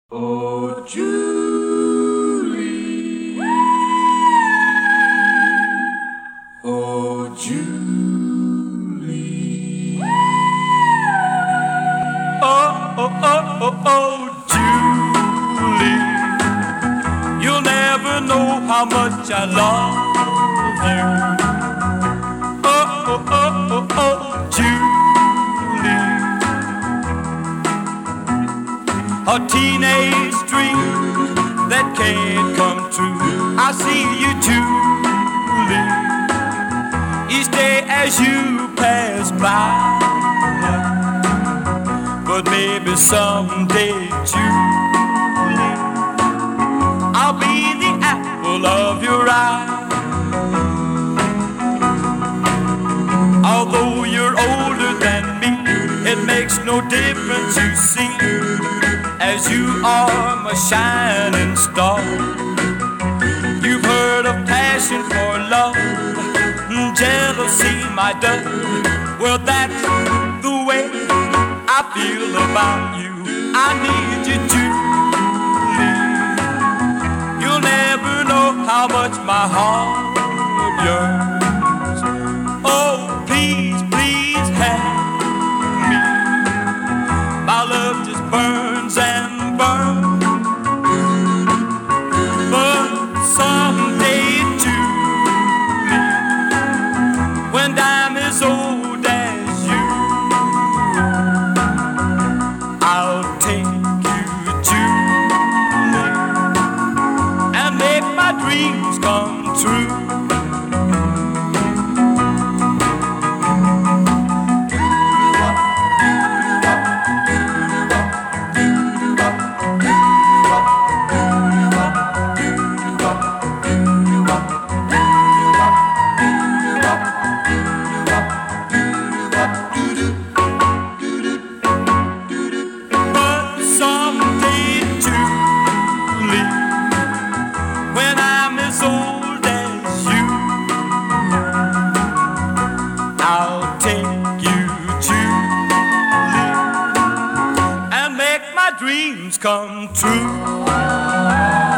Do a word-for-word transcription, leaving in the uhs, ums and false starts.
Oh, Julie. Oh, Julie. Oh, oh, oh, oh, oh, Julie. You'll never know how much I love you. Oh, oh, oh, oh, oh, Julie. A teenage dream that can't come true. I see you, Julie, each day as you pass by. But maybe someday, Julie, I'll be the apple of your eye. Although you're older than me, it makes no difference, you see, as you are my shining star. You've heard of passion for love, jealousy, my dove. Well, that's the way I feel about you. I need you, Julie. You'll never know how much my heart yearns. Oh, please, please have me. My love just burns and burns. But someday, Julie, when I'm as old as you, I'll take you, Julie, and make my dreams come true. Old as you, I'll take you, Julie, and make my dreams come true.